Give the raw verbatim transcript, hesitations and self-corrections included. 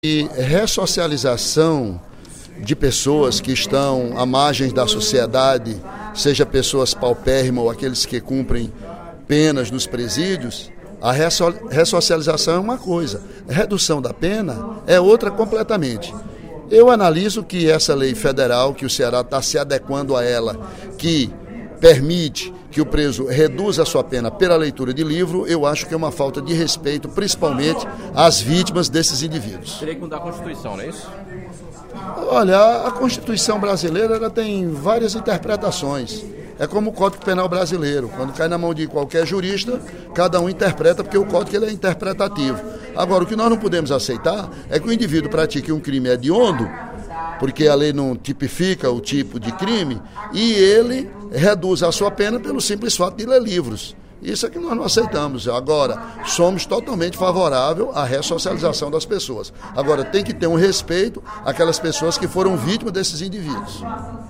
E ressocialização de pessoas que estão à margem da sociedade, seja pessoas paupérrimas ou aqueles que cumprem penas nos presídios, a ressocialização é uma coisa, a redução da pena é outra completamente. Eu analiso que essa lei federal, que o Ceará está se adequando a ela, que permite que o preso reduza a sua pena pela leitura de livro, eu acho que é uma falta de respeito, principalmente às vítimas desses indivíduos. Teria que mudar a Constituição, não é isso? Olha, a Constituição brasileira ela tem várias interpretações. É como o Código Penal brasileiro. Quando cai na mão de qualquer jurista, cada um interpreta, porque o Código ele é interpretativo. Agora, o que nós não podemos aceitar é que o indivíduo pratique um crime hediondo, porque a lei não tipifica o tipo de crime, e ele reduz a sua pena pelo simples fato de ler livros. Isso é que nós não aceitamos. Agora, somos totalmente favoráveis à ressocialização das pessoas. Agora, tem que ter um respeito àquelas pessoas que foram vítimas desses indivíduos.